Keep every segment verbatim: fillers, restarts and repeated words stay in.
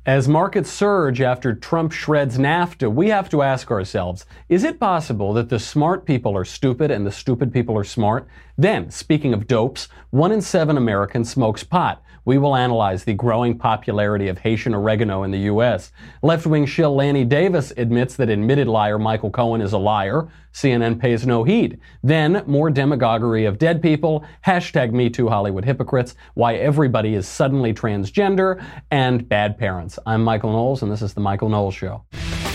As markets surge after Trump shreds NAFTA, we have to ask ourselves, is it possible that the smart people are stupid and the stupid people are smart? Then, speaking of dopes, one in seven Americans smokes pot. We will analyze the growing popularity of Haitian oregano in the U S. Left-wing shill Lanny Davis admits that admitted liar Michael Cohen is a liar. C N N pays no heed. Then, more demagoguery of dead people, hashtag Me Too Hollywood hypocrites, why everybody is suddenly transgender, and bad parents. I'm Michael Knowles, and this is The Michael Knowles Show.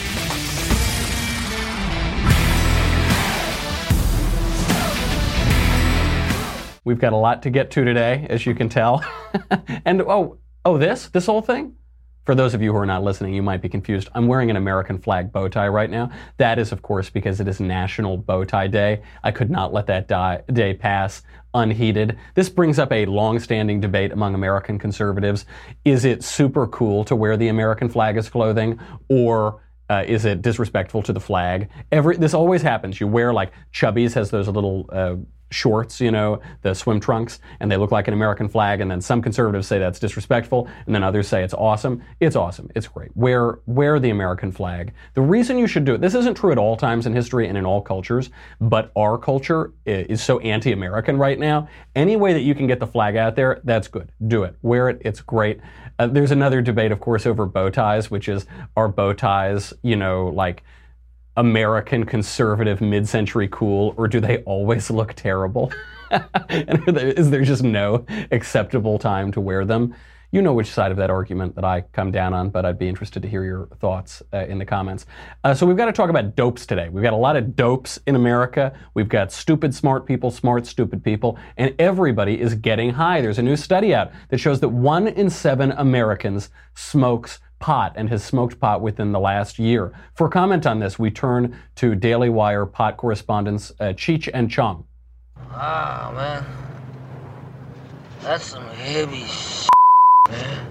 We've got a lot to get to today, as you can tell. and oh, oh, this? This whole thing? For those of you who are not listening, you might be confused. I'm wearing an American flag bow tie right now. That is, of course, because it is National Bow Tie Day. I could not let that die, day pass unheeded. This brings up a long-standing debate among American conservatives. Is it super cool to wear the American flag as clothing, or Uh, is it disrespectful to the flag? Every this always happens. You wear, like, Chubby's has those little uh, shorts, you know, the swim trunks, and they look like an American flag, and then some conservatives say that's disrespectful, and then others say it's awesome. It's awesome. It's great. Wear, wear the American flag. The reason you should do it, this isn't true at all times in history and in all cultures, but our culture is so anti-American right now. Any way that you can get the flag out there, that's good. Do it. Wear it. It's great. Uh, there's another debate, of course, over bow ties, which is, are bow ties, you know, like American conservative mid-century cool, or do they always look terrible? And is there just no acceptable time to wear them? You know which side of that argument that I come down on, but I'd be interested to hear your thoughts uh, in the comments. Uh, so we've got to talk about dopes today. We've got a lot of dopes in America. We've got stupid smart people, smart stupid people, and everybody is getting high. There's a new study out that shows that one in seven Americans smokes pot and has smoked pot within the last year. For comment on this, we turn to Daily Wire pot correspondents uh, Cheech and Chong. Ah, man. That's some heavy shit, man.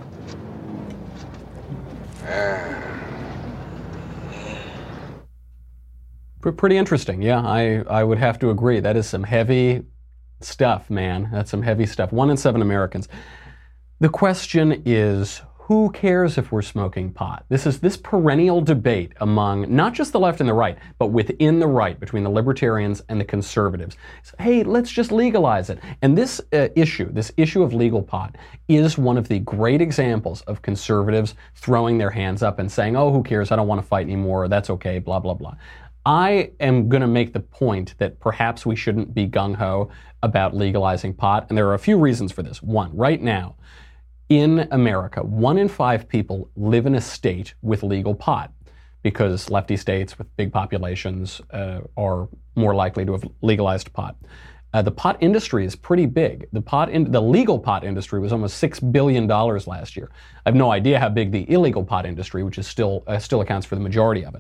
Pretty interesting. Yeah, I, I would have to agree. That is some heavy stuff, man. That's some heavy stuff. One in seven Americans. The question is, who cares if we're smoking pot? This is this perennial debate among not just the left and the right, but within the right, between the libertarians and the conservatives. So, hey, let's just legalize it. And this uh, issue, this issue of legal pot, is one of the great examples of conservatives throwing their hands up and saying, oh, who cares? I don't want to fight anymore. That's okay, blah, blah, blah. I am going to make the point that perhaps we shouldn't be gung-ho about legalizing pot, and there are a few reasons for this. One, right now, in America, one in five people live in a state with legal pot, because lefty states with big populations uh, are more likely to have legalized pot. Uh, the pot industry is pretty big. The pot, in, the legal pot industry was almost six billion dollars last year. I have no idea how big the illegal pot industry, which is still uh, still accounts for the majority of it.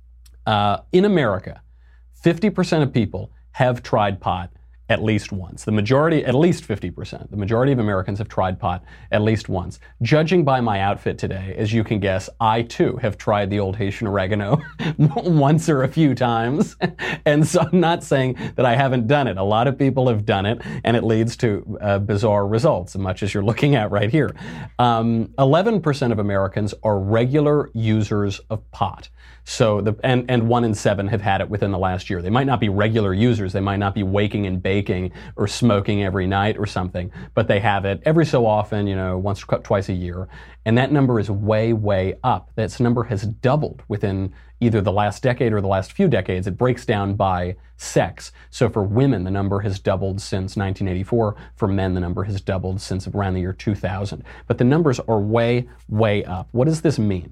Uh, in America, fifty percent of people have tried pot at least once. The majority, at least fifty percent, the majority of Americans have tried pot at least once. Judging by my outfit today, as you can guess, I too have tried the old Haitian oregano once or a few times. And so I'm not saying that I haven't done it. A lot of people have done it, and it leads to uh, bizarre results, much as you're looking at right here. Um, eleven percent of Americans are regular users of pot. So the and, and one in seven have had it within the last year. They might not be regular users. They might not be waking and baking or smoking every night or something, but they have it every so often, you know, once, twice a year. And that number is way, way up. That number has doubled within either the last decade or the last few decades. It breaks down by sex. So for women, the number has doubled since nineteen eighty-four. For men, the number has doubled since around the year two thousand. But the numbers are way, way up. What does this mean?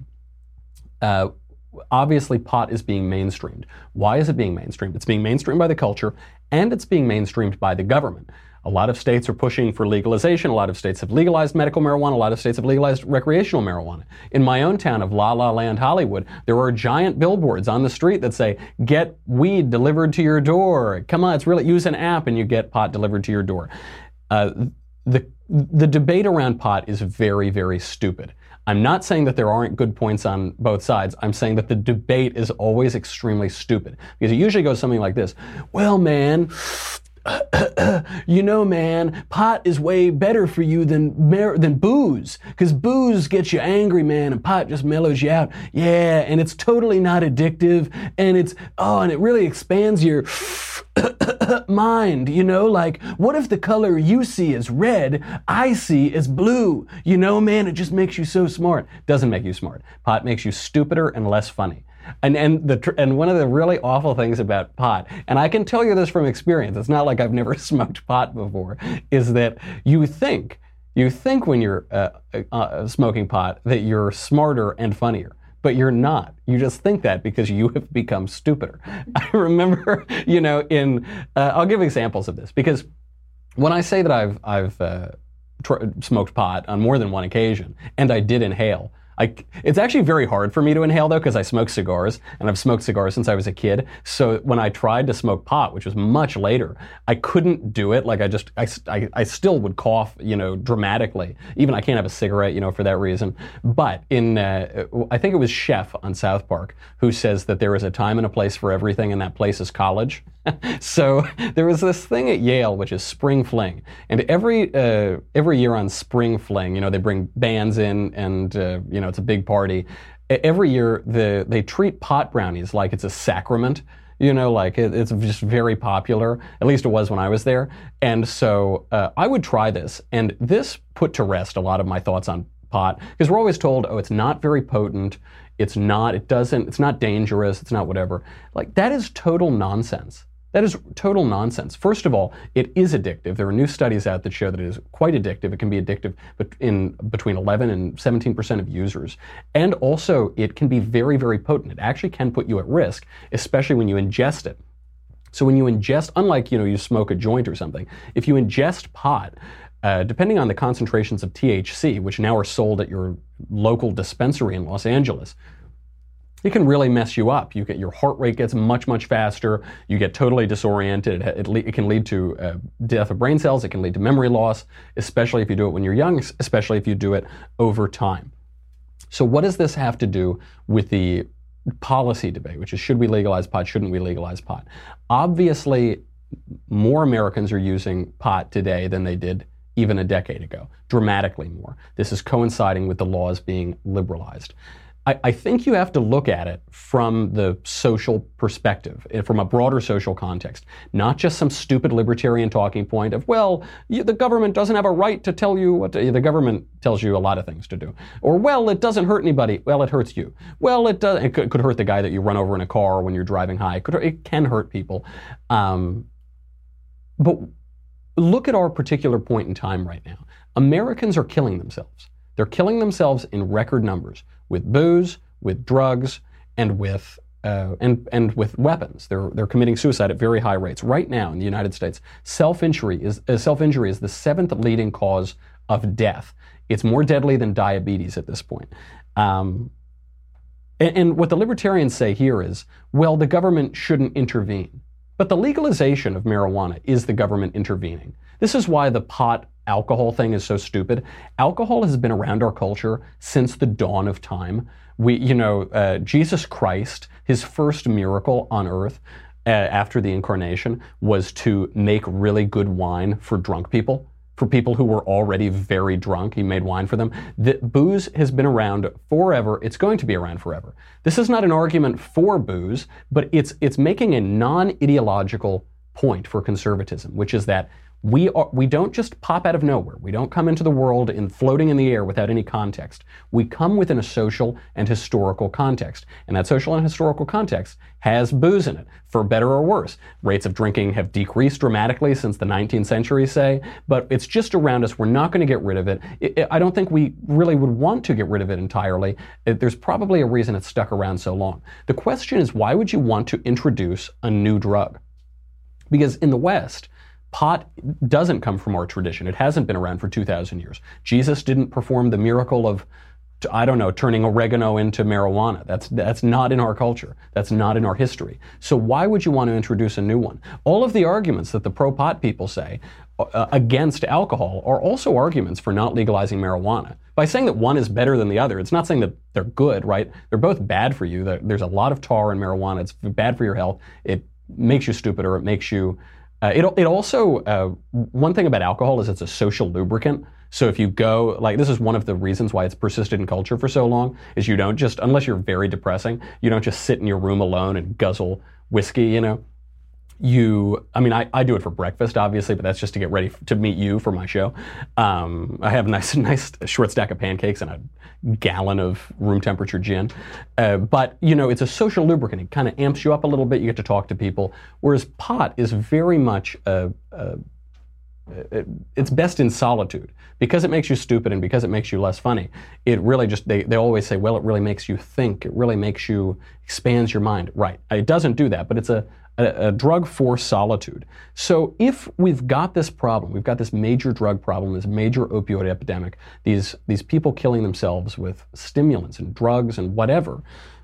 Uh, Obviously, pot is being mainstreamed. Why is it being mainstreamed? It's being mainstreamed by the culture, and it's being mainstreamed by the government. A lot of states are pushing for legalization. A lot of states have legalized medical marijuana. A lot of states have legalized recreational marijuana. In my own town of La La Land, Hollywood, there are giant billboards on the street that say, get weed delivered to your door. Come on, it's really, use an app and you get pot delivered to your door. Uh, the, the debate around pot is very, very stupid. I'm not saying that there aren't good points on both sides. I'm saying that the debate is always extremely stupid, because it usually goes something like this. Well, man, you know, man, pot is way better for you than mar- than booze, because booze gets you angry, man, and pot just mellows you out. Yeah, and it's totally not addictive, and it's, oh, and it really expands your mind, you know, like, what if the color you see is red, I see is blue? You know, man, it just makes you so smart. Doesn't make you smart. Pot makes you stupider and less funny. And and the and one of the really awful things about pot, and I can tell you this from experience, it's not like I've never smoked pot before, is that you think, you think when you're uh, uh, smoking pot that you're smarter and funnier. But you're not. You just think that because you have become stupider. I remember, you know, in, uh, I'll give examples of this, because when I say that I've, I've uh, tr- smoked pot on more than one occasion, and I did inhale, I, it's actually very hard for me to inhale, though, because I smoke cigars, and I've smoked cigars since I was a kid. So when I tried to smoke pot, which was much later, I couldn't do it. Like I just, I, I, I still would cough, you know, dramatically. Even I can't have a cigarette, you know, for that reason. But in, uh, I think it was Chef on South Park who says that there is a time and a place for everything, and that place is college. So there was this thing at Yale, which is Spring Fling, and every uh, every year on Spring Fling, you know, they bring bands in, and uh, you know, it's a big party. Every year, the they treat pot brownies like it's a sacrament. You know, like it, it's just very popular. At least it was when I was there. And so uh, I would try this, and this put to rest a lot of my thoughts on pot, because we're always told, oh, it's not very potent. It's not. It doesn't. It's not dangerous. It's not whatever. Like, that is total nonsense. That is total nonsense. First of all, it is addictive. There are new studies out that show that it is quite addictive. It can be addictive in between eleven and seventeen percent of users. And also, it can be very, very potent. It actually can put you at risk, especially when you ingest it. So when you ingest, unlike, you know, you smoke a joint or something, if you ingest pot, uh, depending on the concentrations of T H C, which now are sold at your local dispensary in Los Angeles, it can really mess you up. You get, your heart rate gets much, much faster. You get totally disoriented. It, it, it can lead to uh, death of brain cells. It can lead to memory loss, especially if you do it when you're young, especially if you do it over time. So what does this have to do with the policy debate, which is, should we legalize pot, shouldn't we legalize pot? Obviously, more Americans are using pot today than they did even a decade ago, dramatically more. This is coinciding with the laws being liberalized. I think you have to look at it from the social perspective, from a broader social context, not just some stupid libertarian talking point of, well, the government doesn't have a right to tell you what to, the government tells you a lot of things to do. Or, well, it doesn't hurt anybody. Well, it hurts you. Well, it does. It could, could hurt the guy that you run over in a car when you're driving high. It, could, it can hurt people. Um, but look at our particular point in time right now. Americans are killing themselves. They're killing themselves in record numbers, with booze, with drugs, and with uh, and and with weapons. They're they're committing suicide at very high rates right now in the United States. Self-injury is uh, self-injury is the seventh leading cause of death. It's more deadly than diabetes at this point. Um, and, and what the libertarians say here is, well, the government shouldn't intervene. But the legalization of marijuana is the government intervening. This is why the pot alcohol thing is so stupid. Alcohol has been around our culture since the dawn of time. We, you know, uh, Jesus Christ, his first miracle on earth uh, after the incarnation was to make really good wine for drunk people, for people who were already very drunk. He made wine for them. The booze has been around forever. It's going to be around forever. This is not an argument for booze, but it's it's making a non-ideological point for conservatism, which is that We are, we don't just pop out of nowhere. We don't come into the world in floating in the air without any context. We come within a social and historical context. And that social and historical context has booze in it, for better or worse. Rates of drinking have decreased dramatically since the nineteenth century, say, but it's just around us. We're not going to get rid of it. it. I don't think we really would want to get rid of it entirely. It, there's probably a reason it's stuck around so long. The question is, why would you want to introduce a new drug? Because in the West, pot doesn't come from our tradition. It hasn't been around for two thousand years. Jesus didn't perform the miracle of, I don't know, turning oregano into marijuana. That's that's not in our culture. That's not in our history. So why would you want to introduce a new one? All of the arguments that the pro-pot people say uh, against alcohol are also arguments for not legalizing marijuana. By saying that one is better than the other, it's not saying that they're good, right? They're both bad for you. There's a lot of tar in marijuana. It's bad for your health. It makes you stupider. It makes you Uh, it, it also, uh, one thing about alcohol is it's a social lubricant. So if you go, like, this is one of the reasons why it's persisted in culture for so long, is you don't just, unless you're very depressing, you don't just sit in your room alone and guzzle whiskey, you know. You, I mean, I, I do it for breakfast, obviously, but that's just to get ready to meet you for my show. Um, I have a nice, nice short stack of pancakes and a gallon of room temperature gin. Uh, but, you know, it's a social lubricant. It kind of amps you up a little bit. You get to talk to people. Whereas pot is very much a, a it's best in solitude. Because it makes you stupid and because it makes you less funny, it really just, they, they always say, well, it really makes you think. It really makes you, expands your mind. Right. It doesn't do that, but it's a, a, a drug for solitude. So if we've got this problem, we've got this major drug problem, this major opioid epidemic, these, these people killing themselves with stimulants and drugs and whatever,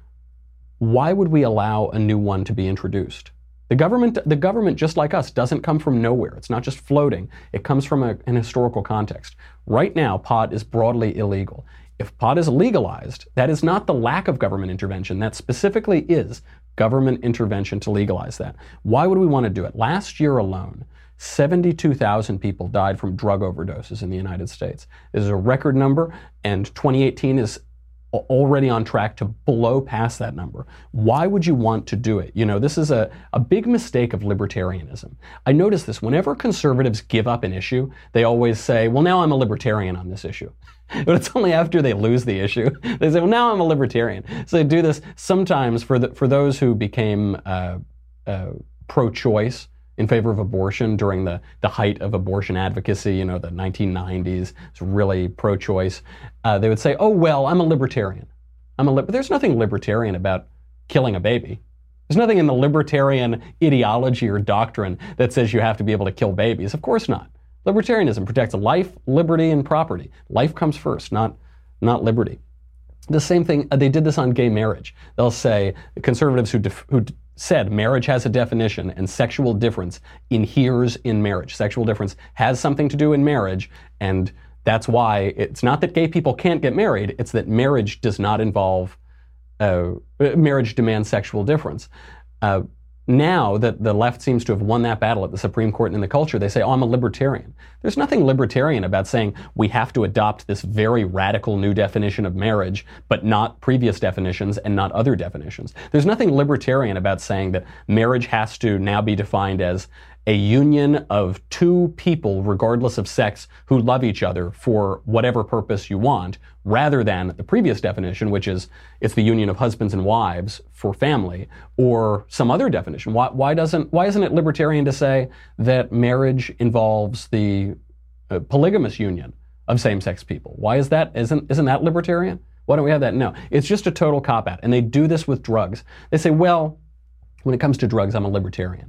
why would we allow a new one to be introduced? The government, the government, just like us, doesn't come from nowhere. It's not just floating. It comes from a, an historical context. Right now, pot is broadly illegal. If pot is legalized, that is not the lack of government intervention. That specifically is government intervention to legalize that. Why would we want to do it? Last year alone, seventy-two thousand people died from drug overdoses in the United States. This is a record number, and twenty eighteen is already on track to blow past that number. Why would you want to do it? You know, this is a, a big mistake of libertarianism. I notice this whenever conservatives give up an issue, they always say, well, now I'm a libertarian on this issue. But it's only after they lose the issue. They say, well, now I'm a libertarian. So they do this sometimes for the, for those who became uh, uh, pro-choice in favor of abortion during the, the height of abortion advocacy, you know, the nineteen nineties, it's really pro-choice. Uh, they would say, oh, well, I'm a libertarian. I'm a li-. But there's nothing libertarian about killing a baby. There's nothing in the libertarian ideology or doctrine that says you have to be able to kill babies. Of course not. Libertarianism protects life, liberty, and property. Life comes first, not, not liberty. The same thing, uh, they did this on gay marriage. They'll say, the conservatives who, def- who d- said marriage has a definition and sexual difference inheres in marriage. Sexual difference has something to do in marriage, and that's why it's not that gay people can't get married, it's that marriage does not involve, uh, marriage demands sexual difference. Uh, Now that the left seems to have won that battle at the Supreme Court and in the culture, they say, oh, I'm a libertarian. There's nothing libertarian about saying we have to adopt this very radical new definition of marriage, but not previous definitions and not other definitions. There's nothing libertarian about saying that marriage has to now be defined as a union of two people, regardless of sex, who love each other for whatever purpose you want, rather than the previous definition, which is it's the union of husbands and wives for family, or some other definition. Why, why doesn't why isn't it libertarian to say that marriage involves the uh, polygamous union of same-sex people? Why is that? Isn't isn't that libertarian? Why don't we have that? No, it's just a total cop-out, and they do this with drugs. They say, well, when it comes to drugs, I'm a libertarian.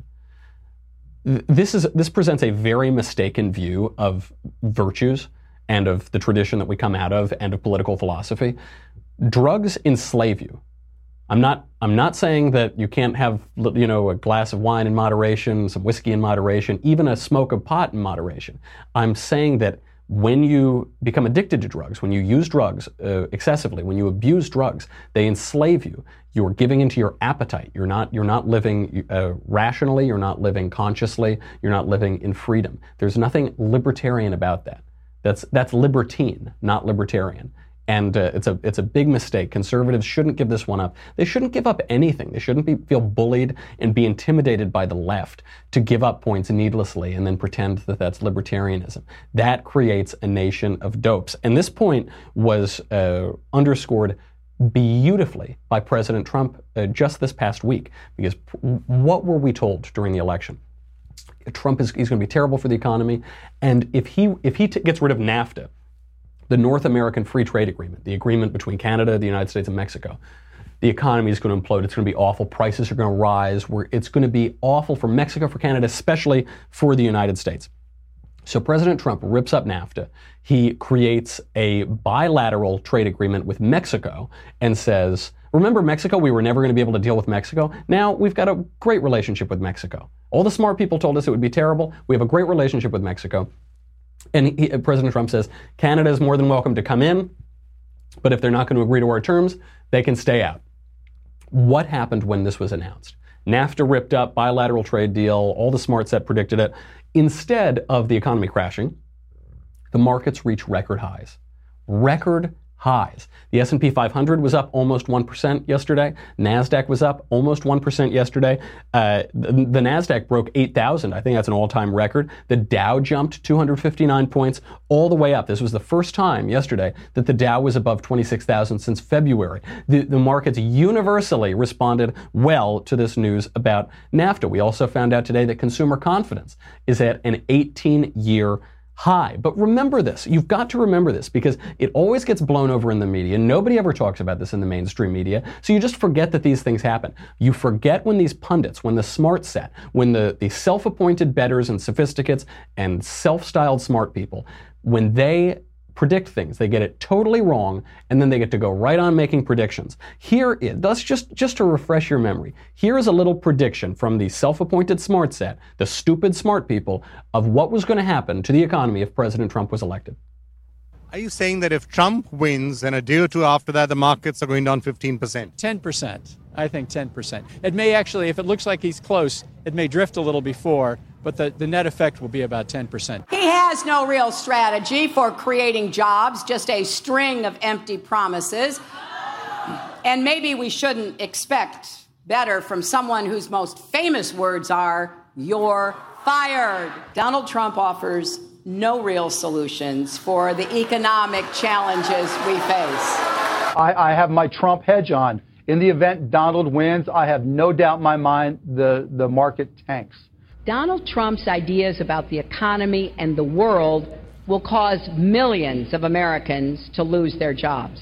This is this presents a very mistaken view of virtues and of the tradition that we come out of and of political philosophy. Drugs enslave you. I'm not I'm not saying that you can't have, you know, a glass of wine in moderation, some whiskey in moderation, even a smoke of pot in moderation. I'm saying that when you become addicted to drugs, when you use drugs uh, excessively, when you abuse drugs, they enslave you. You're giving into your appetite. You're not, you're not living uh, rationally. You're not living consciously. You're not living in freedom. There's nothing libertarian about that. That's, that's libertine, not libertarian. And uh, it's a it's a big mistake. Conservatives shouldn't give this one up. They shouldn't give up anything. They shouldn't be feel bullied and be intimidated by the left to give up points needlessly and then pretend that that's libertarianism. That creates a nation of dopes. And this point was uh, underscored beautifully by President Trump uh, just this past week. Because what were we told during the election? Trump is he's going to be terrible for the economy, and if he if he t- gets rid of NAFTA, the North American Free Trade Agreement, the agreement between Canada, the United States, and Mexico, the economy is going to implode. It's going to be awful. Prices are going to rise. We're, it's going to be awful for Mexico, for Canada, especially for the United States. So President Trump rips up NAFTA. He creates a bilateral trade agreement with Mexico and says, remember Mexico? We were never going to be able to deal with Mexico. Now we've got a great relationship with Mexico. All the smart people told us it would be terrible. We have a great relationship with Mexico. And he, President Trump says, Canada is more than welcome to come in, but if they're not going to agree to our terms, they can stay out. What happened when this was announced? NAFTA ripped up, bilateral trade deal, all the smart set predicted it. Instead of the economy crashing, the markets reach record highs. Record highs. The S and P five hundred was up almost one percent yesterday. NASDAQ was up almost one percent yesterday. Uh, the, the NASDAQ broke eight thousand. I think that's an all-time record. The Dow jumped two hundred fifty-nine points all the way up. This was the first time yesterday that the Dow was above twenty-six thousand since February. The, the markets universally responded well to this news about NAFTA. We also found out today that consumer confidence is at an eighteen-year high. But remember this. You've got to remember this because it always gets blown over in the media. Nobody ever talks about this in the mainstream media. So you just forget that these things happen. You forget when these pundits, when the smart set, when the, the self-appointed bettors and sophisticates and self-styled smart people, when they predict things, they get it totally wrong, and then they get to go right on making predictions. Here is, that's just, just to refresh your memory, here is a little prediction from the self-appointed smart set, the stupid smart people, of what was going to happen to the economy if President Trump was elected. Are you saying that if Trump wins and a day or two after that, the markets are going down fifteen percent? ten percent. I think ten percent. It may actually, if it looks like he's close, it may drift a little before, but the, the net effect will be about ten percent. He has no real strategy for creating jobs, just a string of empty promises. And maybe we shouldn't expect better from someone whose most famous words are, "You're fired." Donald Trump offers no real solutions for the economic challenges we face. I, I have my Trump hedge on. In the event Donald wins, I have no doubt in my mind the, the market tanks. Donald Trump's ideas about the economy and the world will cause millions of Americans to lose their jobs.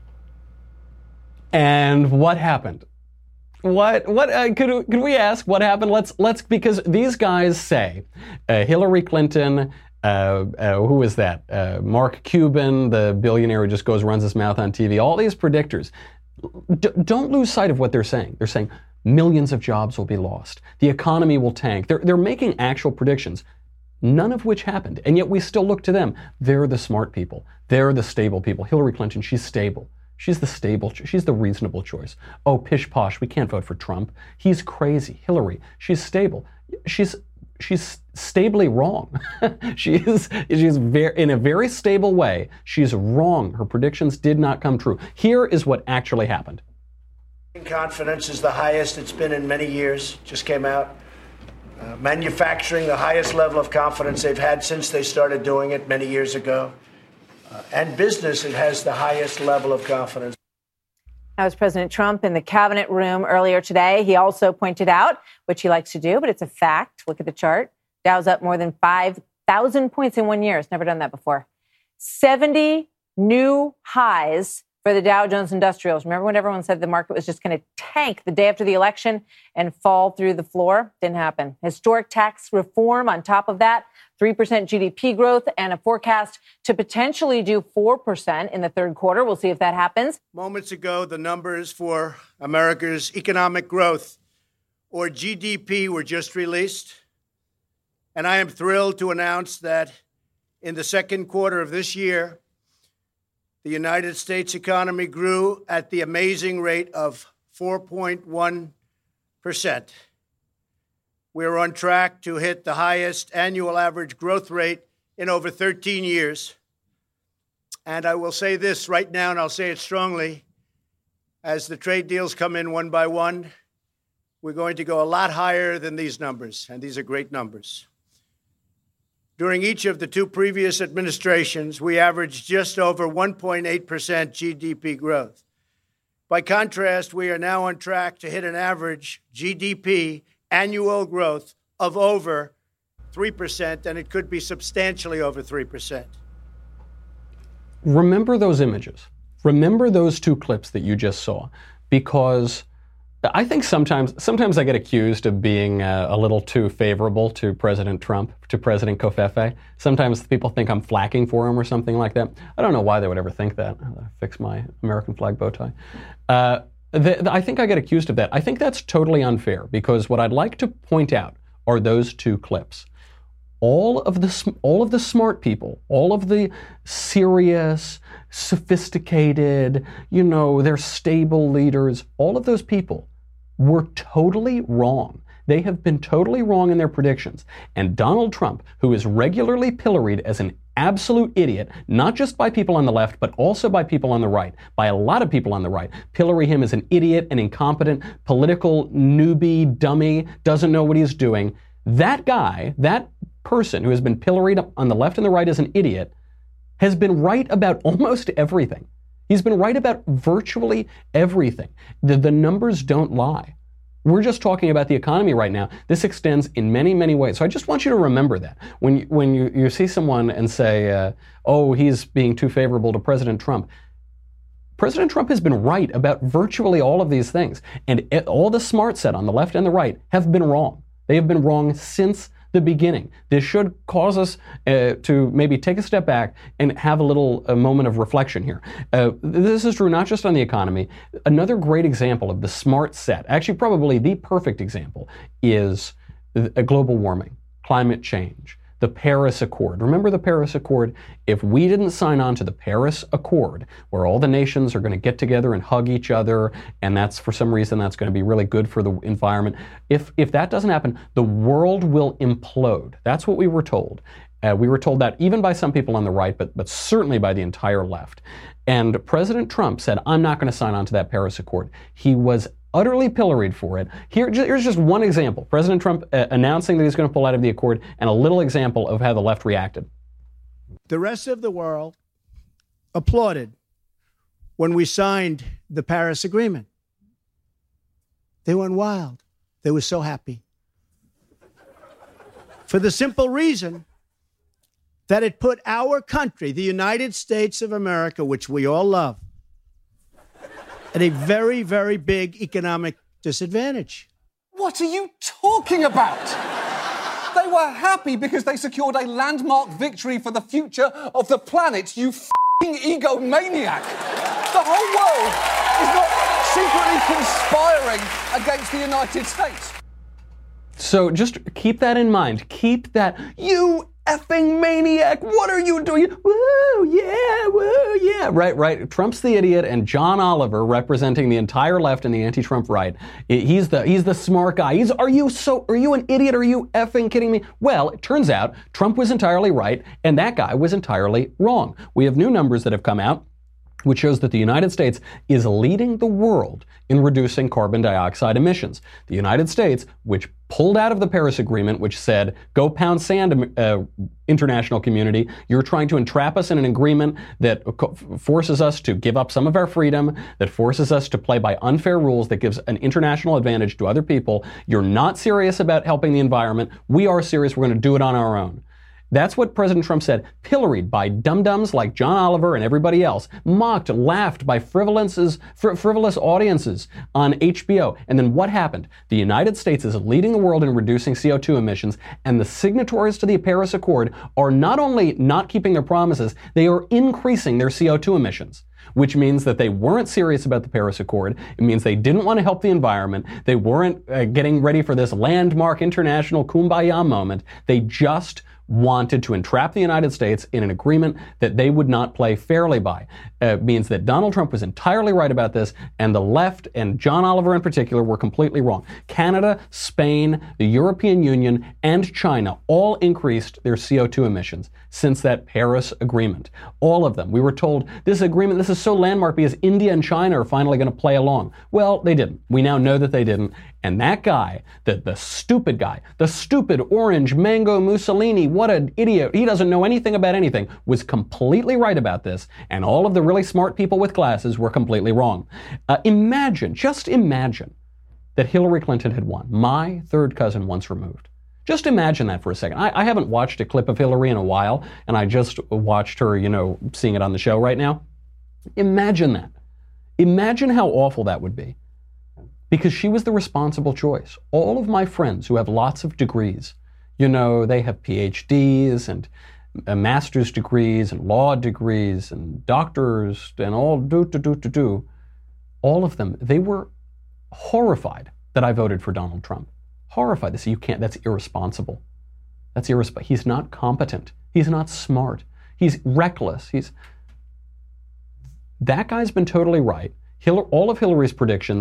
And what happened? What, what, uh, could, could we ask what happened? Let's, let's, because these guys say, uh, Hillary Clinton, uh, uh, who is that? Uh, Mark Cuban, the billionaire who just goes, runs his mouth on T V, all these predictors. D- don't lose sight of what they're saying. They're saying millions of jobs will be lost. The economy will tank. They're, they're making actual predictions, none of which happened. And yet we still look to them. They're the smart people. They're the stable people. Hillary Clinton, she's stable. She's the stable, she's the reasonable choice. Oh, pish posh, we can't vote for Trump. He's crazy. Hillary, she's stable. She's she's stably wrong. she is she's very in a very stable way. She's wrong. Her predictions did not come true. Here is what actually happened. Confidence is the highest it's been in many years. Just came out. Uh, manufacturing, the highest level of confidence they've had since they started doing it many years ago. Uh, and business, it has the highest level of confidence. That was President Trump in the cabinet room earlier today. He also pointed out, which he likes to do, but it's a fact. Look at the chart. Dow's up more than five thousand points in one year. It's never done that before. seventy new highs for the Dow Jones Industrials. Remember when everyone said the market was just going to tank the day after the election and fall through the floor? Didn't happen. Historic tax reform on top of that, three percent G D P growth, and a forecast to potentially do four percent in the third quarter. We'll see if that happens. Moments ago, the numbers for America's economic growth, or G D P, were just released. And I am thrilled to announce that in the second quarter of this year, the United States economy grew at the amazing rate of four point one percent. We're on track to hit the highest annual average growth rate in over thirteen years. And I will say this right now, and I'll say it strongly, as the trade deals come in one by one, we're going to go a lot higher than these numbers, and these are great numbers. During each of the two previous administrations, we averaged just over one point eight percent G D P growth. By contrast, we are now on track to hit an average G D P annual growth of over three percent, and it could be substantially over three percent. Remember those images. Remember those two clips that you just saw, because I think sometimes sometimes I get accused of being uh, a little too favorable to President Trump, to President Covfefe. Sometimes people think I'm flacking for him or something like that. I don't know why they would ever think that. Uh, fix my American flag bow tie. Uh, the, the, I think I get accused of that. I think that's totally unfair, because what I'd like to point out are those two clips. All of the all of the smart people, all of the serious, sophisticated, you know, they're stable leaders, all of those people, were totally wrong. They have been totally wrong in their predictions. And Donald Trump, who is regularly pilloried as an absolute idiot, not just by people on the left, but also by people on the right, by a lot of people on the right, pillory him as an idiot, an incompetent, political newbie, dummy, doesn't know what he's doing. That guy, that person who has been pilloried on the left and the right as an idiot, has been right about almost everything. He's been right about virtually everything. The, the numbers don't lie. We're just talking about the economy right now. This extends in many, many ways. So I just want you to remember that. When you, when you, you see someone and say, uh, oh, he's being too favorable to President Trump, President Trump has been right about virtually all of these things. And it, all the smart set on the left and the right have been wrong. They have been wrong since the beginning. This should cause us uh, to maybe take a step back and have a little a moment of reflection here. Uh, this is true not just on the economy. Another great example of the smart set, actually probably the perfect example, is uh, global warming, climate change, the Paris Accord. Remember the Paris Accord? If we didn't sign on to the Paris Accord, where all the nations are going to get together and hug each other, and that's for some reason that's going to be really good for the environment. If if that doesn't happen, the world will implode. That's what we were told. Uh, we were told that even by some people on the right, but but certainly by the entire left. And President Trump said, I'm not going to sign on to that Paris Accord. He was utterly pilloried for it. Here, here's just one example. President Trump uh, announcing that he's going to pull out of the accord, and a little example of how the left reacted. The rest of the world applauded when we signed the Paris Agreement. They went wild. They were so happy. For the simple reason that it put our country, the United States of America, which we all love, at a very, very big economic disadvantage. What are you talking about? They were happy because they secured a landmark victory for the future of the planet, you f***ing egomaniac. The whole world is not secretly conspiring against the United States. So just keep that in mind. Keep that, you effing maniac, what are you doing? Woo, yeah, woo, yeah. Right, right. Trump's the idiot, and John Oliver, representing the entire left and the anti-Trump right, he's the he's the smart guy. He's, are you so, are you an idiot? Are you effing kidding me? Well, it turns out Trump was entirely right, and that guy was entirely wrong. We have new numbers that have come out, which shows that the United States is leading the world in reducing carbon dioxide emissions. The United States, which pulled out of the Paris Agreement, which said, go pound sand, uh, international community, you're trying to entrap us in an agreement that forces us to give up some of our freedom, that forces us to play by unfair rules, that gives an international advantage to other people. You're not serious about helping the environment. We are serious. We're going to do it on our own. That's what President Trump said, pilloried by dum-dums like John Oliver and everybody else, mocked, laughed by frivolous, frivolous audiences on H B O. And then what happened? The United States is leading the world in reducing C O two emissions, and the signatories to the Paris Accord are not only not keeping their promises, they are increasing their C O two emissions, which means that they weren't serious about the Paris Accord. It means they didn't want to help the environment. They weren't uh, getting ready for this landmark international kumbaya moment. They just wanted to entrap the United States in an agreement that they would not play fairly by. Uh, it means that Donald Trump was entirely right about this, and the left, and John Oliver in particular, were completely wrong. Canada, Spain, the European Union, and China all increased their C O two emissions since that Paris Agreement. All of them. We were told this agreement, this is so landmark because India and China are finally going to play along. Well, they didn't. We now know that they didn't. And that guy, the, the stupid guy, the stupid orange mango Mussolini, what an idiot. He doesn't know anything about anything, was completely right about this. And all of the really smart people with glasses were completely wrong. Uh, imagine, just imagine that Hillary Clinton had won. My third cousin once removed. Just imagine that for a second. I, I haven't watched a clip of Hillary in a while, and I just watched her, you know, seeing it on the show right now. Imagine that. Imagine how awful that would be. Because she was the responsible choice. All of my friends who have lots of degrees, you know, they have P H Ds and uh, master's degrees and law degrees and doctors and all do, do, do, do, do. All of them, they were horrified that I voted for Donald Trump. Horrified. They say, you can't, that's irresponsible. That's irresponsible. He's not competent. He's not smart. He's reckless. He's... That guy's been totally right. Hillary, all of Hillary's predictions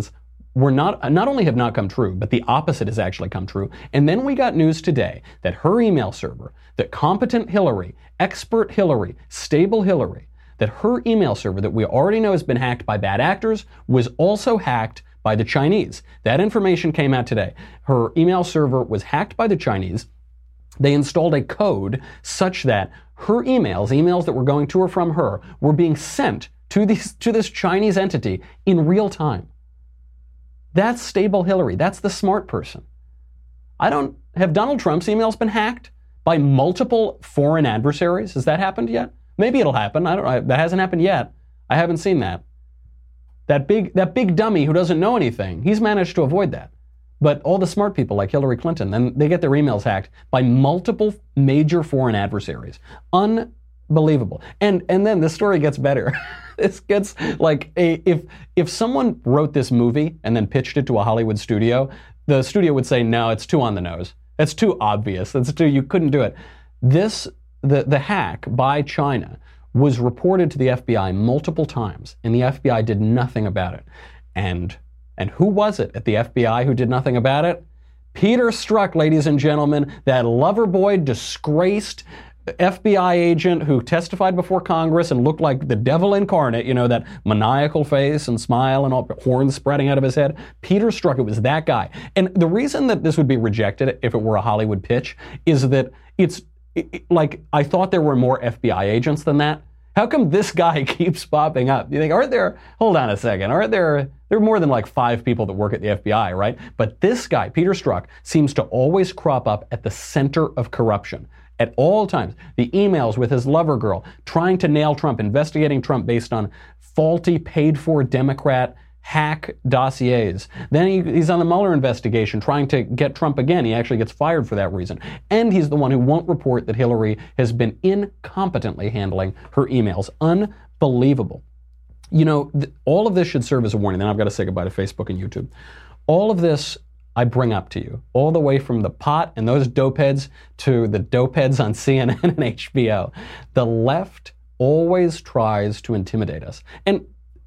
were not, not only have not come true, but the opposite has actually come true. And then we got news today that her email server, that competent Hillary, expert Hillary, stable Hillary, that her email server that we already know has been hacked by bad actors was also hacked by the Chinese. That information came out today. Her email server was hacked by the Chinese. They installed a code such that her emails, emails that were going to or from her, were being sent to these, to this Chinese entity in real time. That's stable Hillary. That's the smart person. I don't, have Donald Trump's emails been hacked by multiple foreign adversaries? Has that happened yet? Maybe it'll happen. I don't know. That hasn't happened yet. I haven't seen that. That big, that big dummy who doesn't know anything, he's managed to avoid that. But all the smart people like Hillary Clinton, then they get their emails hacked by multiple major foreign adversaries. Unbelievable. And and then the story gets better. This gets like a, if if someone wrote this movie and then pitched it to a Hollywood studio, the studio would say, no, it's too on the nose. That's too obvious. That's too, you couldn't do it. This, the, the hack by China was reported to the F B I multiple times, and the F B I did nothing about it. And And who was it at the F B I who did nothing about it? Peter Strzok, ladies and gentlemen, that lover boy, disgraced F B I agent who testified before Congress and looked like the devil incarnate, you know, that maniacal face and smile and all, horns spreading out of his head. Peter Strzok, it was that guy. And the reason that this would be rejected if it were a Hollywood pitch is that it's it, like, I thought there were more F B I agents than that. How come this guy keeps popping up? You think, aren't there, hold on a second, aren't there, there are more than like five people that work at the F B I, right? But this guy, Peter Strzok, seems to always crop up at the center of corruption. At all times. The emails with his lover girl, trying to nail Trump, investigating Trump based on faulty, paid-for Democrat hack dossiers. Then he, he's on the Mueller investigation trying to get Trump again. He actually gets fired for that reason. And he's the one who won't report that Hillary has been incompetently handling her emails. Unbelievable. You know, th- all of this should serve as a warning. Then I've got to say goodbye to Facebook and YouTube. All of this I bring up to you, all the way from the pot and those dopeheads to the dopeheads on C N N and H B O. The left always tries to intimidate us. And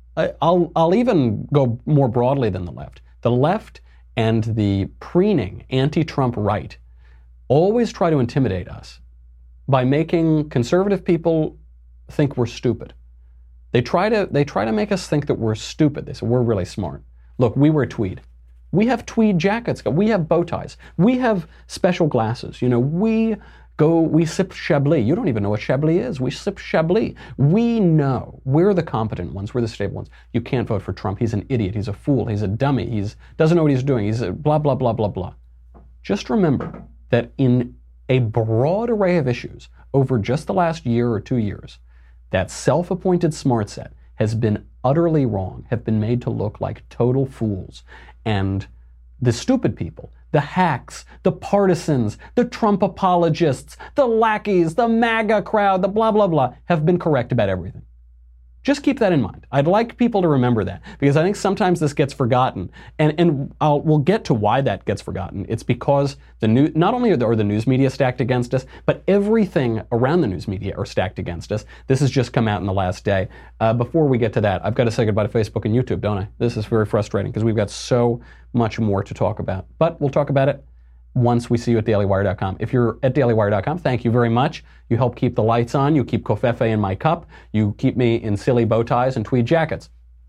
I'll, I'll even go more broadly than the left. The left and the preening anti-Trump right always try to intimidate us by making conservative people think we're stupid. They try to, they try to make us think that we're stupid. They say, we're really smart. Look, we wear tweed. We have tweed jackets. We have bow ties. We have special glasses. You know, we go, we sip Chablis. You don't even know what Chablis is. We sip Chablis. We know. We're the competent ones. We're the stable ones. You can't vote for Trump. He's an idiot. He's a fool. He's a dummy. He's doesn't know what he's doing. He's a blah, blah, blah, blah, blah. Just remember that in a broad array of issues over just the last year or two years, that self-appointed smart set has been utterly wrong, have been made to look like total fools. And the stupid people, the hacks, the partisans, the Trump apologists, the lackeys, the MAGA crowd, the blah, blah, blah, have been correct about everything. Just keep that in mind. I'd like people to remember that, because I think sometimes this gets forgotten. And, and I'll, we'll get to why that gets forgotten. It's because the new, not only are the, are the news media stacked against us, but everything around the news media are stacked against us. This has just come out in the last day. Uh, before we get to that, I've got to say goodbye to Facebook and YouTube, don't I? This is very frustrating because we've got so much more to talk about. But we'll talk about it once we see you at daily wire dot com. If you're at daily wire dot com, thank you very much. You help keep the lights on. You keep Covfefe in my cup. You keep me in silly bow ties and tweed jackets.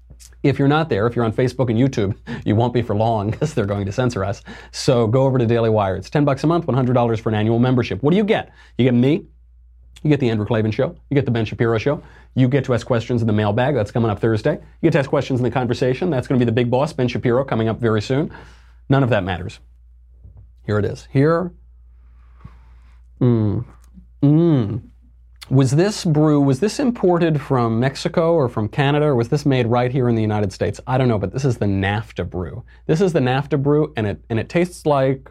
If you're not there, if you're on Facebook and YouTube, you won't be for long because they're going to censor us. So go over to Daily Wire. It's ten bucks a month, one hundred dollars for an annual membership. What do you get? You get me. You get the Andrew Klavan Show. You get the Ben Shapiro Show. You get to ask questions in the mailbag. That's coming up Thursday. You get to ask questions in the conversation. That's going to be the big boss, Ben Shapiro, coming up very soon. None of that matters. Here it is. Here. Mm. Mm. Was this brew, was this imported from Mexico or from Canada, or was this made right here in the United States? I don't know, but this is the NAFTA brew. This is the NAFTA brew, and it and it tastes like,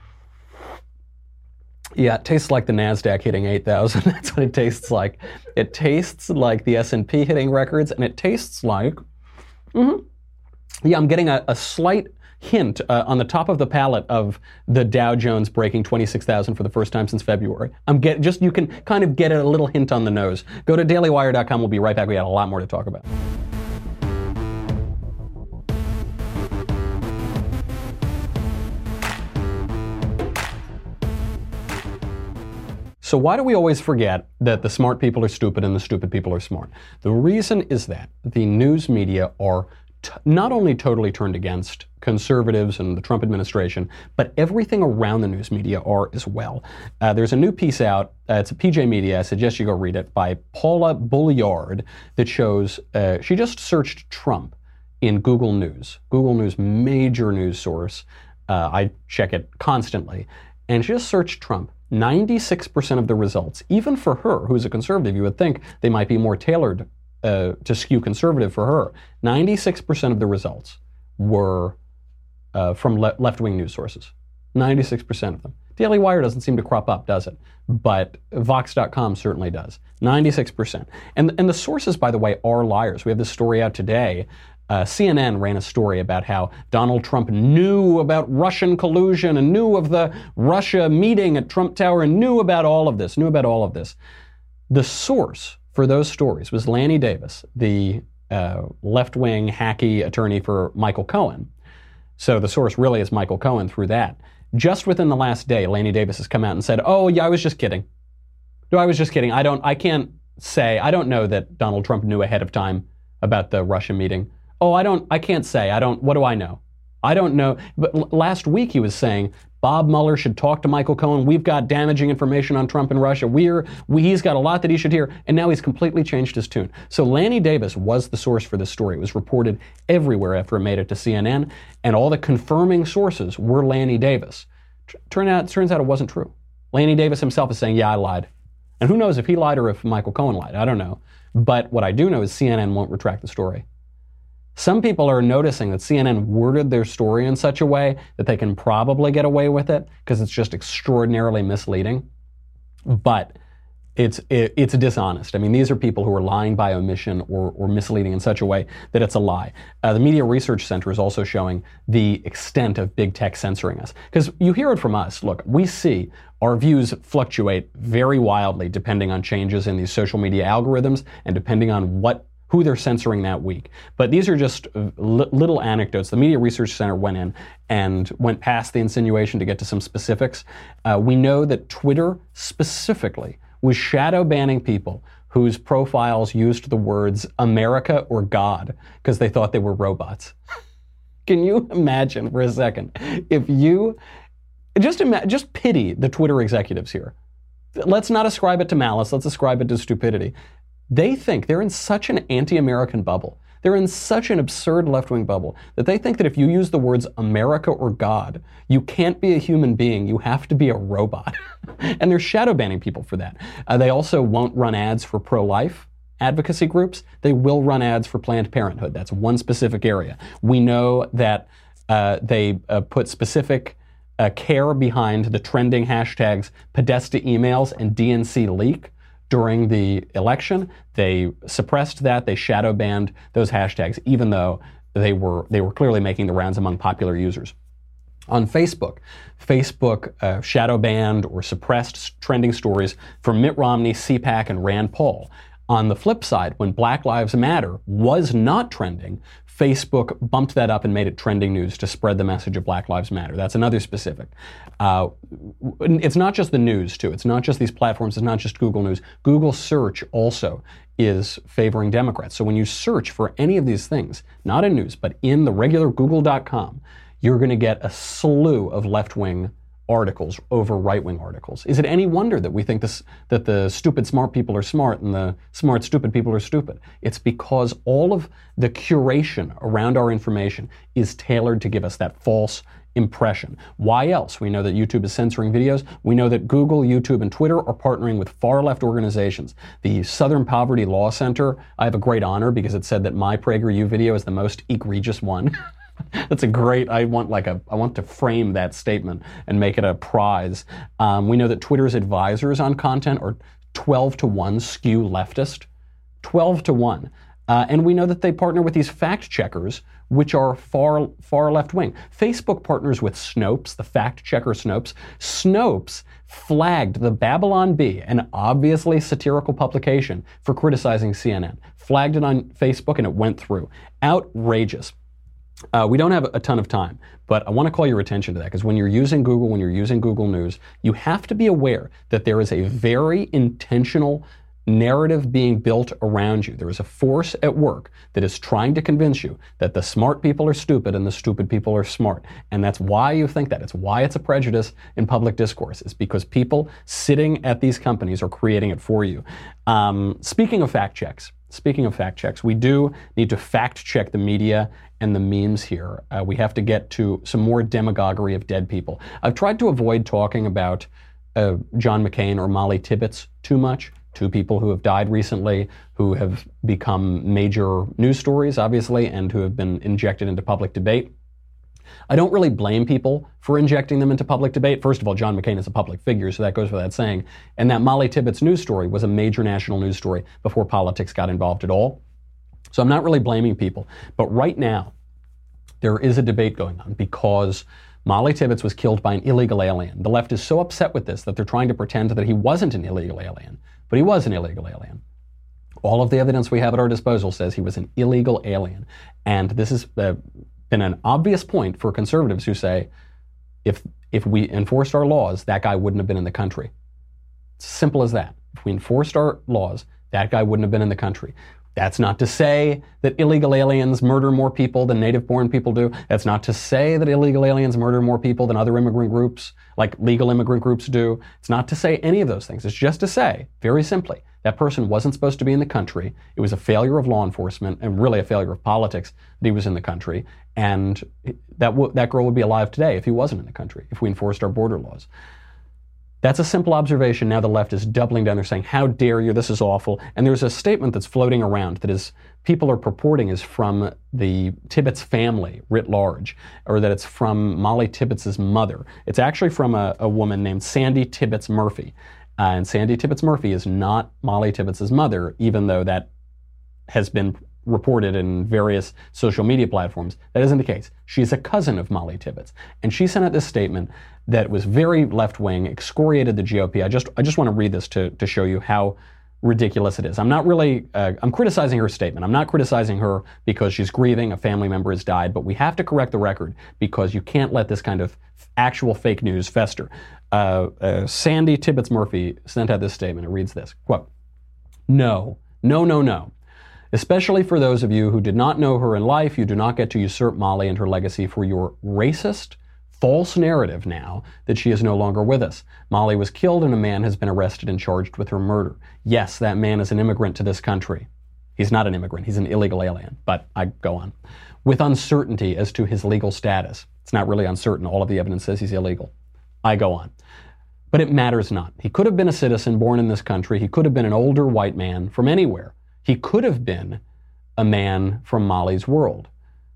yeah, it tastes like the NASDAQ hitting eight thousand. That's what it tastes like. It tastes like the S and P hitting records, and it tastes like, mm-hmm. yeah, I'm getting a, a slight hint uh, on the top of the palate of the Dow Jones breaking twenty-six thousand for the first time since February. I'm get just you can kind of get a little hint on the nose. Go to daily wire dot com. We'll be right back. We got a lot more to talk about. So why do we always forget that the smart people are stupid and the stupid people are smart? The reason is that the news media are t- not only totally turned against conservatives and the Trump administration, but everything around the news media are as well. Uh, there's a new piece out, uh, it's a P J Media, I suggest you go read it, by Paula Bulliard that shows, uh, she just searched Trump in Google News. Google News, major news source. Uh, I check it constantly. And she just searched Trump. ninety-six percent of the results, even for her, who's a conservative, you would think they might be more tailored uh, to skew conservative for her. ninety-six percent of the results were uh, from le- left-wing news sources. ninety-six percent of them. Daily Wire doesn't seem to crop up, does it? But Vox dot com certainly does. ninety-six percent. And, and the sources, by the way, are liars. We have this story out today. Uh, C N N ran a story about how Donald Trump knew about Russian collusion and knew of the Russia meeting at Trump Tower and knew about all of this, knew about all of this. The source for those stories was Lanny Davis, the uh, left-wing hacky attorney for Michael Cohen. So the source really is Michael Cohen through that. Just within the last day, Lanny Davis has come out and said, oh, yeah, I was just kidding. No, I was just kidding. I don't, I can't say, I don't know that Donald Trump knew ahead of time about the Russia meeting. Oh, I don't, I can't say. I don't, what do I know? I don't know. But l- last week he was saying Bob Mueller should talk to Michael Cohen. We've got damaging information on Trump and Russia. We're, we, he's got a lot that he should hear. And now he's completely changed his tune. So Lanny Davis was the source for this story. It was reported everywhere after it made it to C N N. And all the confirming sources were Lanny Davis. T- turn out, turns out it wasn't true. Lanny Davis himself is saying, yeah, I lied. And who knows if he lied or if Michael Cohen lied. I don't know. But what I do know is C N N won't retract the story. Some people are noticing that C N N worded their story in such a way that they can probably get away with it because it's just extraordinarily misleading. But it's it, it's dishonest. I mean, these are people who are lying by omission or, or misleading in such a way that it's a lie. Uh, the Media Research Center is also showing the extent of big tech censoring us. Because you hear it from us. Look, we see our views fluctuate very wildly depending on changes in these social media algorithms and depending on what who they're censoring that week. But these are just li- little anecdotes. The Media Research Center went in and went past the insinuation to get to some specifics. Uh, we know that Twitter specifically was shadow banning people whose profiles used the words America or God because they thought they were robots. Can you imagine for a second if you just ima- just pity the Twitter executives here? Let's not ascribe it to malice. Let's ascribe it to stupidity. They think they're in such an anti-American bubble. They're in such an absurd left-wing bubble that they think that if you use the words America or God, you can't be a human being. You have to be a robot. And they're shadow banning people for that. Uh, they also won't run ads for pro-life advocacy groups. They will run ads for Planned Parenthood. That's one specific area. We know that uh, they uh, put specific uh, care behind the trending hashtags Podesta emails and D N C leak. During the election, they suppressed that. They shadow banned those hashtags, even though they were they were clearly making the rounds among popular users. On Facebook, Facebook uh, shadow banned or suppressed trending stories from Mitt Romney, C PAC, and Rand Paul. On the flip side, when Black Lives Matter was not trending, Facebook bumped that up and made it trending news to spread the message of Black Lives Matter. That's another specific. Uh, it's not just the news, too. It's not just these platforms. It's not just Google News. Google Search also is favoring Democrats. So when you search for any of these things, not in news, but in the regular Google dot com, you're going to get a slew of left-wing articles over right-wing articles. Is it any wonder that we think this, that the stupid smart people are smart and the smart stupid people are stupid? It's because all of the curation around our information is tailored to give us that false impression. Why else? We know that YouTube is censoring videos. We know that Google, YouTube, and Twitter are partnering with far-left organizations. The Southern Poverty Law Center, I have a great honor because it said that my PragerU video is the most egregious one. That's a great, I want like a, I want to frame that statement and make it a prize. Um, we know that Twitter's advisors on content are twelve to one skew leftist. twelve to one. Uh, and we know that they partner with these fact checkers, which are far, far left wing. Facebook partners with Snopes, the fact checker Snopes. Snopes flagged the Babylon Bee, an obviously satirical publication, for criticizing C N N. Flagged it on Facebook and it went through. Outrageous. Uh, we don't have a ton of time, but I want to call your attention to that, because when you're using Google, when you're using Google News, you have to be aware that there is a very intentional narrative being built around you. There is a force at work that is trying to convince you that the smart people are stupid and the stupid people are smart. And that's why you think that. It's why it's a prejudice in public discourse. It's because people sitting at these companies are creating it for you. Um, speaking of fact checks, speaking of fact checks, we do need to fact check the media and the memes here. Uh, we have to get to some more demagoguery of dead people. I've tried to avoid talking about uh, John McCain or Molly Tibbetts too much. Two people who have died recently, who have become major news stories, obviously, and who have been injected into public debate. I don't really blame people for injecting them into public debate. First of all, John McCain is a public figure, so that goes without saying. And that Molly Tibbetts news story was a major national news story before politics got involved at all. So I'm not really blaming people. But right now, there is a debate going on because Molly Tibbetts was killed by an illegal alien. The left is so upset with this that they're trying to pretend that he wasn't an illegal alien. But he was an illegal alien. All of the evidence we have at our disposal says he was an illegal alien. And this has uh, been an obvious point for conservatives who say, if if we enforced our laws, that guy wouldn't have been in the country. It's as simple as that. If we enforced our laws, that guy wouldn't have been in the country. That's not to say that illegal aliens murder more people than native-born people do. That's not to say that illegal aliens murder more people than other immigrant groups, like legal immigrant groups do. It's not to say any of those things. It's just to say, very simply, that person wasn't supposed to be in the country. It was a failure of law enforcement and really a failure of politics that he was in the country. And that, w- that girl would be alive today if he wasn't in the country, if we enforced our border laws. That's a simple observation. Now the left is doubling down. They're saying, how dare you? This is awful. And there's a statement that's floating around that is, people are purporting is from the Tibbetts family writ large, or that it's from Molly Tibbetts' mother. It's actually from a, a woman named Sandy Tibbetts Murphy. Uh, and Sandy Tibbetts Murphy is not Molly Tibbetts' mother, even though that has been reported in various social media platforms. That isn't the case. She's a cousin of Molly Tibbetts. And she sent out this statement that was very left-wing, excoriated the G O P. I just I just want to read this to, to show you how ridiculous it is. I'm not really, uh, I'm criticizing her statement. I'm not criticizing her because she's grieving, a family member has died, but we have to correct the record because you can't let this kind of actual fake news fester. Uh, uh, Sandy Tibbetts Murphy sent out this statement. It reads this, quote, no, no, no, no. Especially for those of you who did not know her in life, you do not get to usurp Molly and her legacy for your racist, false narrative now that she is no longer with us. Molly was killed and a man has been arrested and charged with her murder. Yes, that man is an immigrant to this country. He's not an immigrant, he's an illegal alien, but I go on. With uncertainty as to his legal status. It's not really uncertain, all of the evidence says he's illegal. I go on. But it matters not. He could have been a citizen born in this country. He could have been an older white man from anywhere. He could have been a man from Molly's world.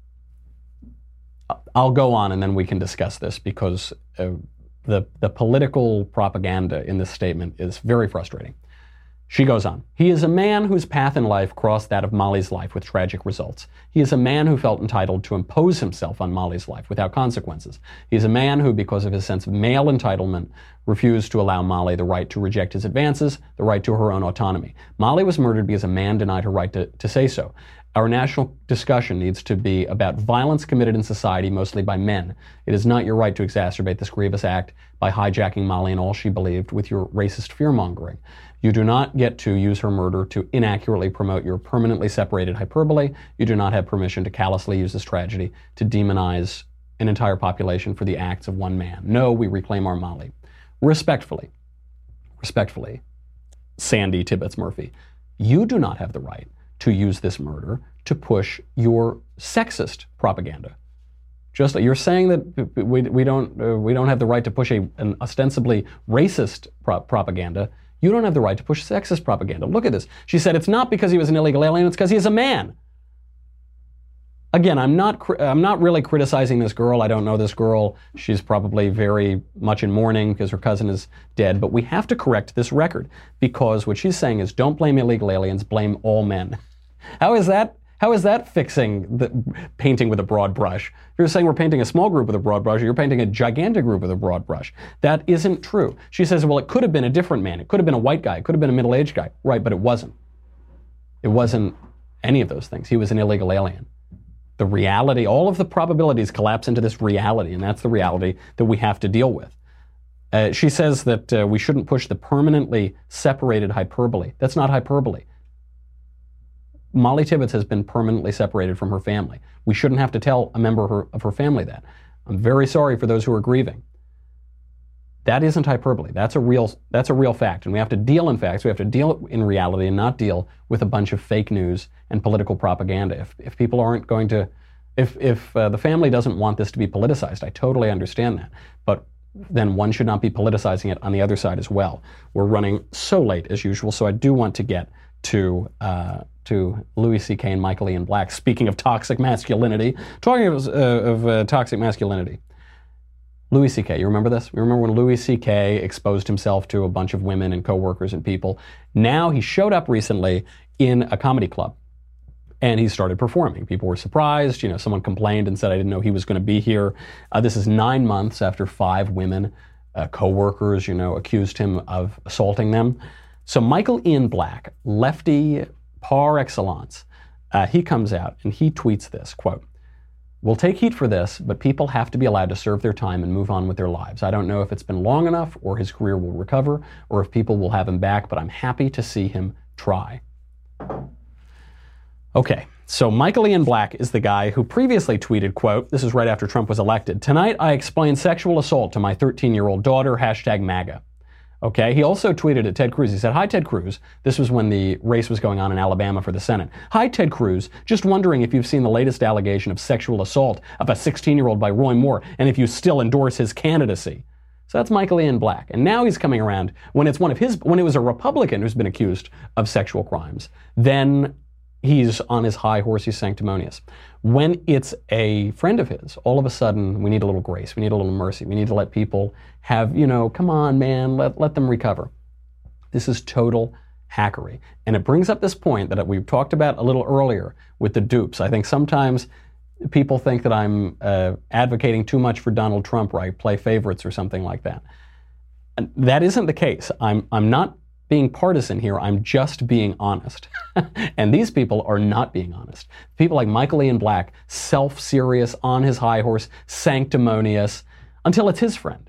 I'll go on and then we can discuss this because uh, the, the political propaganda in this statement is very frustrating. She goes on. He is a man whose path in life crossed that of Molly's life with tragic results. He is a man who felt entitled to impose himself on Molly's life without consequences. He is a man who, because of his sense of male entitlement, refused to allow Molly the right to reject his advances, the right to her own autonomy. Molly was murdered because a man denied her right to, to say so. Our national discussion needs to be about violence committed in society, mostly by men. It is not your right to exacerbate this grievous act by hijacking Molly and all she believed with your racist fear-mongering. You do not get to use her murder to inaccurately promote your permanently separated hyperbole. You do not have permission to callously use this tragedy to demonize an entire population for the acts of one man. No, we reclaim our Molly. Respectfully, respectfully, Sandy Tibbetts Murphy, you do not have the right to use this murder to push your sexist propaganda. Just you're saying that we, we don't uh, we don't have the right to push a, an ostensibly racist pro- propaganda. You don't have the right to push sexist propaganda. Look at this. She said it's not because he was an illegal alien, it's because he is a man. Again, I'm not I'm not really criticizing this girl. I don't know this girl. She's probably very much in mourning because her cousin is dead. But we have to correct this record because what she's saying is don't blame illegal aliens, blame all men. How is that? How is that fixing the painting with a broad brush? You're saying we're painting a small group with a broad brush, or you're painting a gigantic group with a broad brush. That isn't true. She says, well, it could have been a different man. It could have been a white guy. It could have been a middle-aged guy. Right, but it wasn't. It wasn't any of those things. He was an illegal alien. The reality, all of the probabilities collapse into this reality, and that's the reality that we have to deal with. Uh, she says that uh, we shouldn't push the permanently separated hyperbole. That's not hyperbole. Molly Tibbetts has been permanently separated from her family. We shouldn't have to tell a member of her, of her family that. I'm very sorry for those who are grieving. That isn't hyperbole. That's a real, that's a real fact. And we have to deal in facts. We have to deal in reality and not deal with a bunch of fake news and political propaganda. If, if people aren't going to, if, if uh, the family doesn't want this to be politicized, I totally understand that. But then one should not be politicizing it on the other side as well. We're running so late as usual, so I do want to get to uh, to Louis C K and Michael Ian Black. Speaking of toxic masculinity, talking of, uh, of uh, toxic masculinity, Louis C K, you remember this? You remember when Louis C K exposed himself to a bunch of women and coworkers and people? Now he showed up recently in a comedy club. And he started performing. People were surprised. You know, someone complained and said, I didn't know he was going to be here. Uh, this is nine months after five women, uh, co-workers, you know, accused him of assaulting them. So Michael Ian Black, lefty par excellence, uh, he comes out and he tweets this, quote, "We'll take heat for this, but people have to be allowed to serve their time and move on with their lives. I don't know if it's been long enough or his career will recover or if people will have him back, but I'm happy to see him try." Okay, so Michael Ian Black is the guy who previously tweeted, quote, this is right after Trump was elected, "Tonight I explained sexual assault to my thirteen-year-old daughter, hashtag MAGA." Okay, he also tweeted at Ted Cruz. He said, "Hi, Ted Cruz." This was when the race was going on in Alabama for the Senate. "Hi, Ted Cruz. Just wondering if you've seen the latest allegation of sexual assault of a sixteen-year-old by Roy Moore and if you still endorse his candidacy." So that's Michael Ian Black. And now he's coming around when it's one of his, when it was a Republican who's been accused of sexual crimes, then he's on his high horse, he's sanctimonious. When it's a friend of his, all of a sudden, we need a little grace, we need a little mercy, we need to let people have, you know, come on, man, let, let them recover. This is total hackery. And it brings up this point that we talked about a little earlier with the dupes. I think sometimes people think that I'm uh, advocating too much for Donald Trump, or I play favorites or something like that. And that isn't the case. I'm, I'm not being partisan here, I'm just being honest. And these people are not being honest. People like Michael Ian Black, self-serious, on his high horse, sanctimonious, until it's his friend.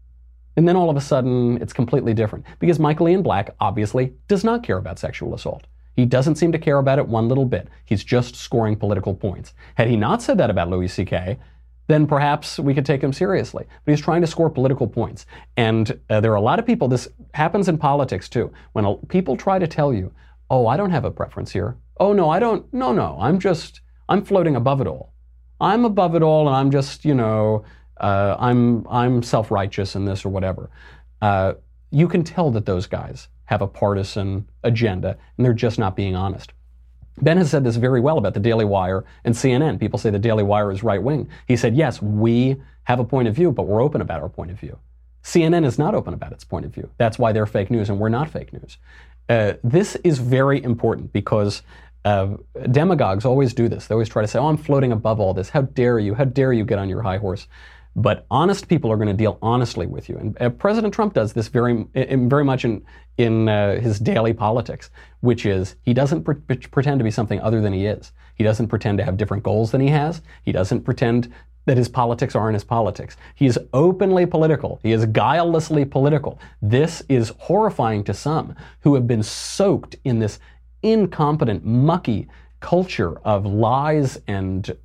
And then all of a sudden, it's completely different. Because Michael Ian Black obviously does not care about sexual assault. He doesn't seem to care about it one little bit. He's just scoring political points. Had he not said that about Louis C K, then perhaps we could take him seriously. But he's trying to score political points. And uh, there are a lot of people, this happens in politics too, when a, people try to tell you, oh, I don't have a preference here. Oh, no, I don't, no, no, I'm just, I'm floating above it all. I'm above it all and I'm just, you know, uh, I'm, I'm self-righteous in this or whatever. Uh, you can tell that those guys have a partisan agenda and they're just not being honest. Ben has said this very well about the Daily Wire and C N N. People say the Daily Wire is right-wing. He said, yes, we have a point of view, but we're open about our point of view. C N N is not open about its point of view. That's why they're fake news and we're not fake news. Uh, this is very important because uh, demagogues always do this. They always try to say, oh, I'm floating above all this. How dare you? How dare you get on your high horse? But honest people are going to deal honestly with you. And uh, President Trump does this very, in, very much in, in uh, his daily politics, which is he doesn't pre- pretend to be something other than he is. He doesn't pretend to have different goals than he has. He doesn't pretend that his politics aren't his politics. He is openly political. He is guilelessly political. This is horrifying to some who have been soaked in this incompetent, mucky culture of lies and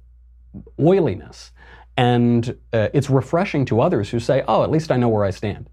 oiliness. And uh, it's refreshing to others who say, oh, at least I know where I stand.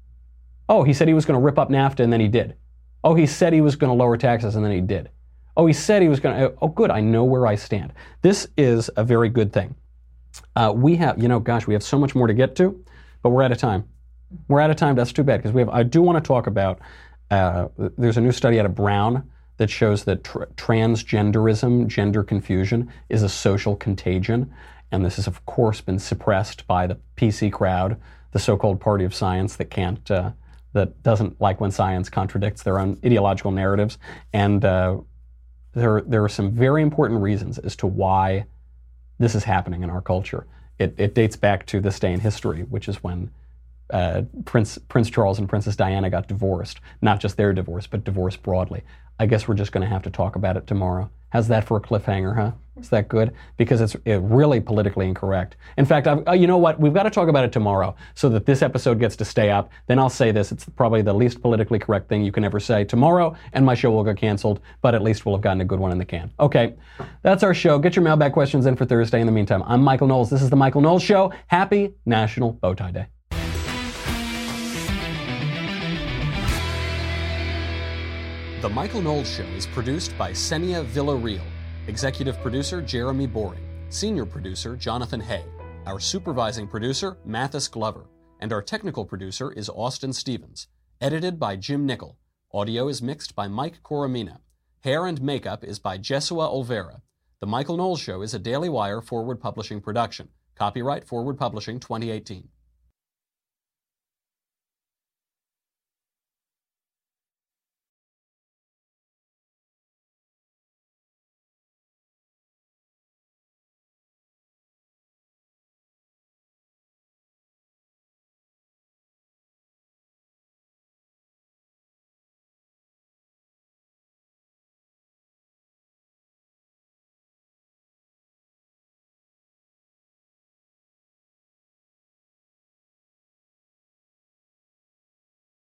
Oh, he said he was going to rip up NAFTA and then he did. Oh, he said he was going to lower taxes and then he did. Oh, he said he was going to, oh, good, I know where I stand. This is a very good thing. Uh, we have, you know, gosh, we have so much more to get to, but we're out of time. We're out of time. That's too bad because we have, I do want to talk about, uh, there's a new study out of Brown that shows that tr- transgenderism, gender confusion, is a social contagion. And this has, of course, been suppressed by the P C crowd, the so-called party of science that can't, uh, that doesn't like when science contradicts their own ideological narratives. And uh, there, there are some very important reasons as to why this is happening in our culture. It, it dates back to this day in history, which is when uh, Prince, Prince Charles and Princess Diana got divorced. Not just their divorce, but divorce broadly. I guess we're just going to have to talk about it tomorrow. How's that for a cliffhanger, huh? Is that good? Because it's it really politically incorrect. In fact, I've, uh, you know what? We've got to talk about it tomorrow so that this episode gets to stay up. Then I'll say this. It's probably the least politically correct thing you can ever say tomorrow, and my show will get canceled, but at least we'll have gotten a good one in the can. Okay, that's our show. Get your mailbag questions in for Thursday. In the meantime, I'm Michael Knowles. This is The Michael Knowles Show. Happy National Bow Tie Day. The Michael Knowles Show is produced by Senia Villarreal. Executive producer Jeremy Boring. Senior producer Jonathan Hay. Our supervising producer Mathis Glover. And our technical producer is Austin Stevens. Edited by Jim Nickel. Audio is mixed by Mike Coromina. Hair and makeup is by Jesua Olvera. The Michael Knowles Show is a Daily Wire Forward Publishing production. Copyright Forward Publishing twenty eighteen.